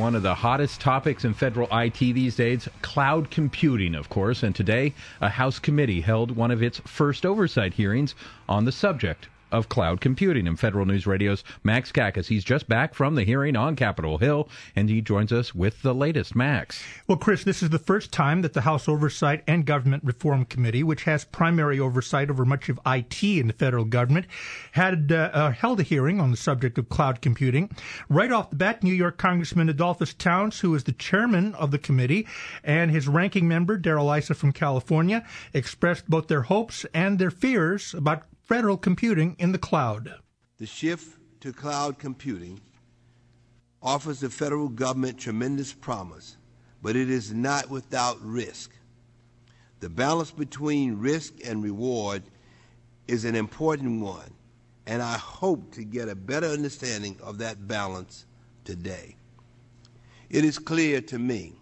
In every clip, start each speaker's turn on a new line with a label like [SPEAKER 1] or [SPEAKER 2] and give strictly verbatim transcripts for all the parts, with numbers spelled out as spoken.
[SPEAKER 1] one of the hottest topics in federal I T these days, cloud computing, of course. And today, a House committee held one of its first oversight hearings on the subject of cloud computing. And Federal News Radio's Max Kakas, he's just back from the hearing on Capitol Hill, and he joins us with the latest. Max.
[SPEAKER 2] Well, Chris, this is the first time that the House Oversight and Government Reform Committee, which has primary oversight over much of I T in the federal government, had uh, uh, held a hearing on the subject of cloud computing. Right off the bat, New York Congressman Adolphus Towns, who is the chairman of the committee, and his ranking member, Darrell Issa from California, expressed both their hopes and their fears about federal computing in the cloud.
[SPEAKER 3] The shift to cloud computing offers the federal government tremendous promise, but it is not without risk. The balance between risk and reward is an important one, and I hope to get a better understanding of that balance today. It is clear to me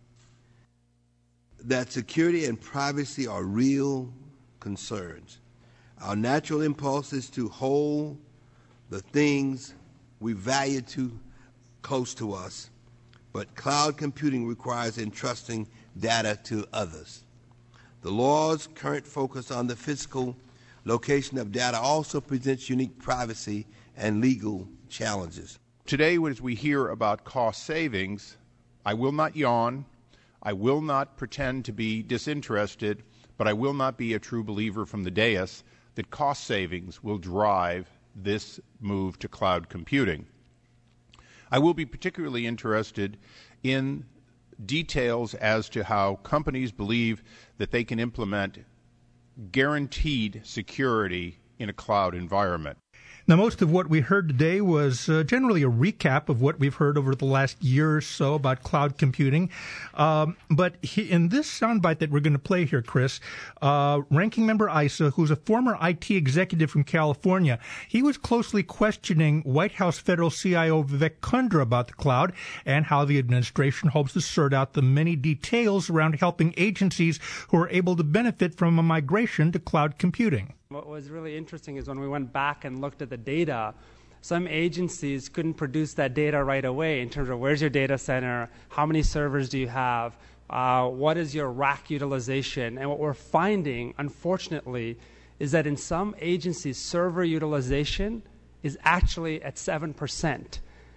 [SPEAKER 3] that security and privacy are real concerns. Our natural impulse is to hold the things we value to close to us, but cloud computing requires entrusting data to others. The law's current focus on the physical location of data also presents unique privacy and legal challenges.
[SPEAKER 4] Today, as we hear about cost savings, I will not yawn, I will not pretend to be disinterested, but I will not be a true believer from the dais that cost savings will drive this move to cloud computing. I will be particularly interested in details as to how companies believe that they can implement guaranteed security in a cloud environment.
[SPEAKER 2] Now, most of what we heard today was uh, generally a recap of what we've heard over the last year or so about cloud computing. Um, but he, in this soundbite that we're going to play here, Chris, uh, Ranking Member Issa, who's a former I T executive from California, he was closely questioning White House Federal C I O Vivek Kundra about the cloud and how the administration hopes to sort out the many details around helping agencies who are able to benefit from a migration to cloud computing.
[SPEAKER 5] What was really interesting is when we went back and looked at the data, some agencies couldn't produce that data right away in terms of where's your data center, how many servers do you have, uh, what is your rack utilization. And what we're finding, unfortunately, is that in some agencies, server utilization is actually at seven percent.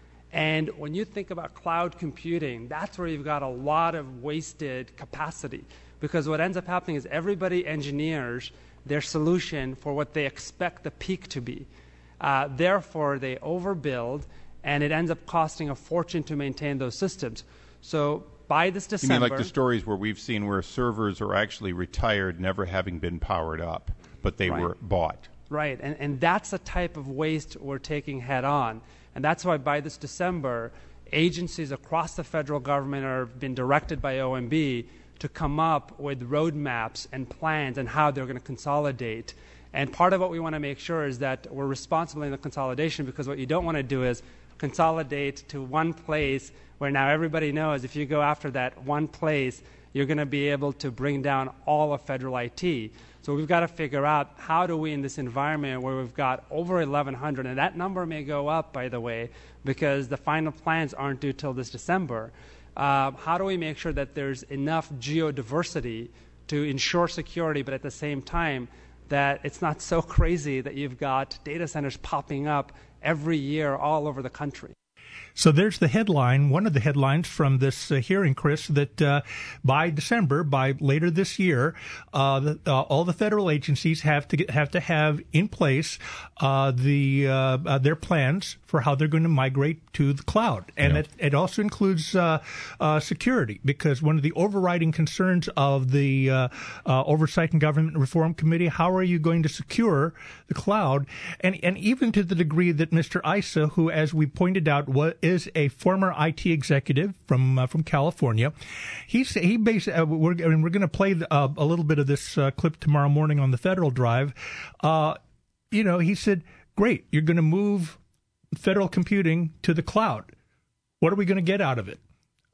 [SPEAKER 5] And when you think about cloud computing, that's where you've got a lot of wasted capacity. Because what ends up happening is everybody engineers their solution for what they expect the peak to be. Uh, therefore, they overbuild, and it ends up costing a fortune to maintain those systems. So by this December...
[SPEAKER 4] You mean like the stories where we've seen where servers are actually retired, never having been powered up, but they right. were bought?
[SPEAKER 5] Right, and, and that's the type of waste we're taking head on. And that's why by this December, agencies across the federal government are being directed by O M B to come up with roadmaps and plans and how they're going to consolidate. And part of what we want to make sure is that we're responsible in the consolidation, because what you don't want to do is consolidate to one place where now everybody knows if you go after that one place, you're going to be able to bring down all of federal I T. So we've got to figure out how do we, in this environment where we've got over eleven hundred, and that number may go up, by the way, because the final plans aren't due till this December. Uh, how do we make sure that there's enough geodiversity to ensure security, but at the same time that it's not so crazy that you've got data centers popping up every year all over the country?
[SPEAKER 2] So there's the headline, one of the headlines from this uh, hearing, Chris, that uh, by December, by later this year, uh, the, uh, all the federal agencies have to get, have to have in place uh, the uh, uh, their plans for how they're going to migrate to the cloud, and yeah. it, it also includes uh, uh, security, because one of the overriding concerns of the uh, uh, Oversight and Government Reform Committee, how are you going to secure the cloud, and and even to the degree that Mister Issa, who, as we pointed out, was is a former I T executive from uh, from California. He's he basically uh, we're I mean, we're going to play the, uh, a little bit of this uh, clip tomorrow morning on the Federal Drive. Uh, you know, he said, "Great, you're going to move federal computing to the cloud. What are we going to get out of it?"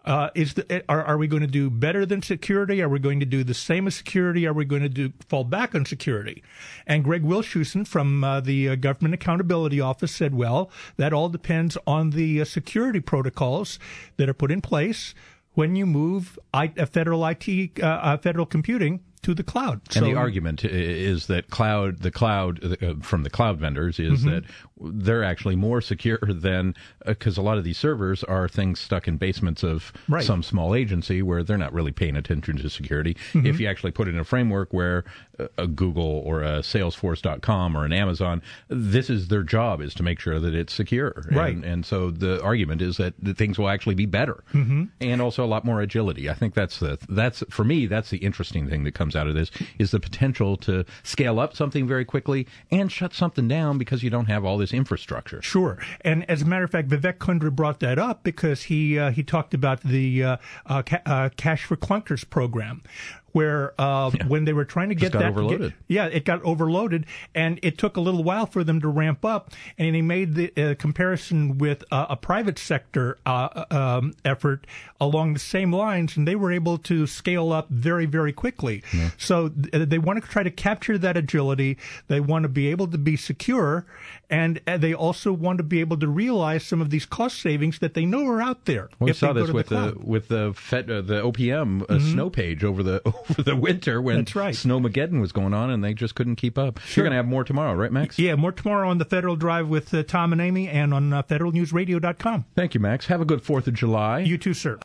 [SPEAKER 2] Uh, is the, are, are we going to do better than security? Are we going to do the same as security? Are we going to do fall back on security? And Greg Wilshusen from uh, the uh, Government Accountability Office said, well, that all depends on the uh, security protocols that are put in place when you move I, uh, federal I T, uh, uh, federal computing to the cloud.
[SPEAKER 1] And
[SPEAKER 2] so,
[SPEAKER 1] the argument is that cloud, the cloud uh, from the cloud vendors is mm-hmm. that they're actually more secure than, because uh, a lot of these servers are things stuck in basements of
[SPEAKER 2] right.
[SPEAKER 1] some small agency where they're not really paying attention to security. Mm-hmm. If you actually put it in a framework where a, a Google or a Salesforce dot com or an Amazon, this is their job, is to make sure that it's secure.
[SPEAKER 2] Right.
[SPEAKER 1] And, and so the argument is that the things will actually be better
[SPEAKER 2] mm-hmm.
[SPEAKER 1] and also a lot more agility. I think that's the, that's, for me, that's the interesting thing that comes out of this, is the potential to scale up something very quickly and shut something down because you don't have all this infrastructure.
[SPEAKER 2] Sure. And as a matter of fact, Vivek Kundra brought that up because he uh, he talked about the uh, uh, ca- uh, Cash for Clunkers program, where uh, yeah. when they were trying to
[SPEAKER 1] Just
[SPEAKER 2] get
[SPEAKER 1] got
[SPEAKER 2] that,
[SPEAKER 1] overloaded.
[SPEAKER 2] Get, yeah, it got overloaded, and it took a little while for them to ramp up. And he made the uh, comparison with uh, a private sector uh, um, effort along the same lines, and they were able to scale up very, very quickly. Yeah. So th- they want to try to capture that agility. They want to be able to be secure, and uh, they also want to be able to realize some of these cost savings that they know are out there.
[SPEAKER 1] Well, we saw this with the, the with the Fed, uh, the O P M uh, mm-hmm. snow page over the over the winter when
[SPEAKER 2] That's right.
[SPEAKER 1] Snowmageddon was going on, and they just couldn't keep up.
[SPEAKER 2] Sure.
[SPEAKER 1] You're going to have more tomorrow, right, Max?
[SPEAKER 2] Yeah, more tomorrow on the Federal Drive with uh, Tom and Amy, and on uh, federal news radio dot com.
[SPEAKER 1] Thank you, Max. Have a good fourth of July.
[SPEAKER 2] You too, sir.